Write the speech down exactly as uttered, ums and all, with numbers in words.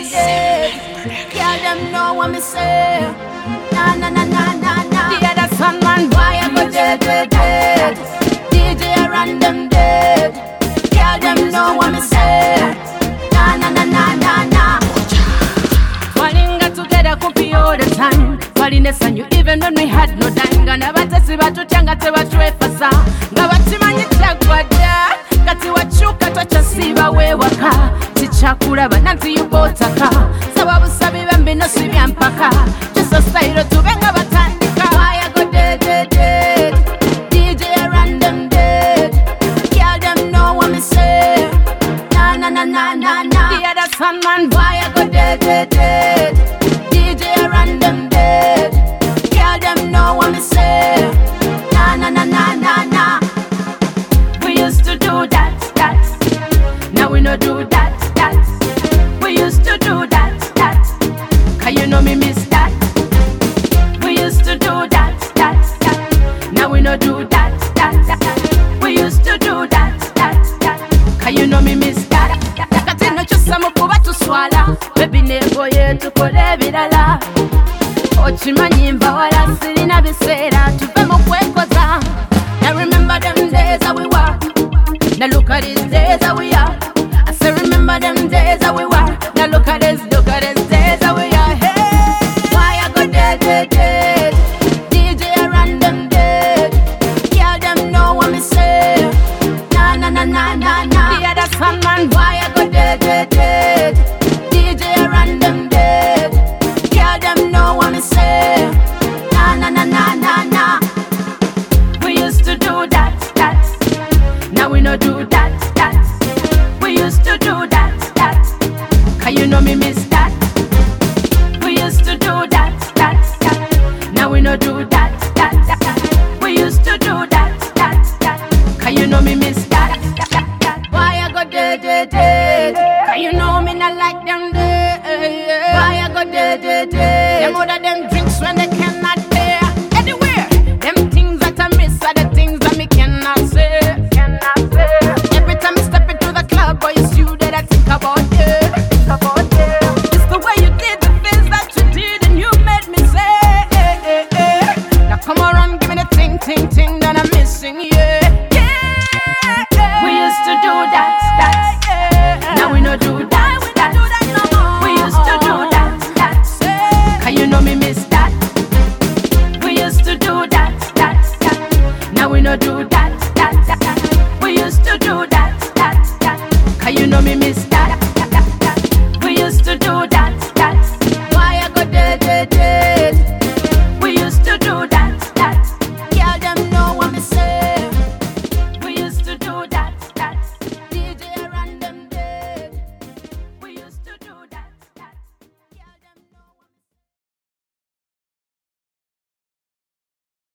dead. Girl, them know what me say. Na na na na na na. The other son man, why I go dead, dead, dead. D J random dead. Girl, them know what me say. Na na na na na na. Falling together kumpi all the time. Falling the sun you even when we had no time. Gana batesi batutanga te batwefasa. Ngabatimanye chagwada. Kati wachuka twacha siba we waka. Tichakuraba nanti yubotaka. Sababu sabi bambi no sibya mpaka. Just a style tubenga batandika. Why I go dead, dead, dead. D J random dead. Girl them know what me say. Na na na na na na. The other son man, why I go dead, dead, dead. D J random dead. Girl them know what me say. Na na na na na na. We used to do that, that. Now we no do that, that. We used to do that, that. Can you know me miss that? We used to do that, that, that. Now we no do that, that, that. We used to do that, that, that. Can you know me miss that? Kati no chusa mukuba tuswala. Baby nebo yetu kole bilala. Ochimanyi mba wala sirina bisera. Tuve mukwekoza. Now remember them days that we were. Now look at these days that we are. I say remember them days that we were. Now look at this, look at these days that we are. Hey, why I go dead, dead, dead. D J random dead. Girl them know what me say. Na na na na na na. The other son man, why I go dead, dead, dead. D J random dead. Girl them know what me say. Na na na na na na. We used to do that, that. Now we no do that, that. We used to do that, that. Can you know me miss that? We used to do that, that, that. Now we no do that, that, that. We used to do that, that, that. Can you know me miss that? Why I go dead, dead, dead? Can you know me not like them dead? Why I go dead, dead, dead? Them other them drinks when they cannot bear. Anywhere, them things that I miss are the things that me cannot say. Cannot say. Every time I step into the club, boy, it's you that I think about, yeah. Think about, yeah. It's the way you did the things that you did, and you made me say, eh, eh, eh. Now come around, give me the ting, ting, ting that I'm missing, yeah. Yeah, yeah. We used to do that, that. Now we no do that. We used to do that, that. Can you know me miss that? We used to do that, that, that. Now we no do that, that, that. We used to do that, that, that. Can you know me miss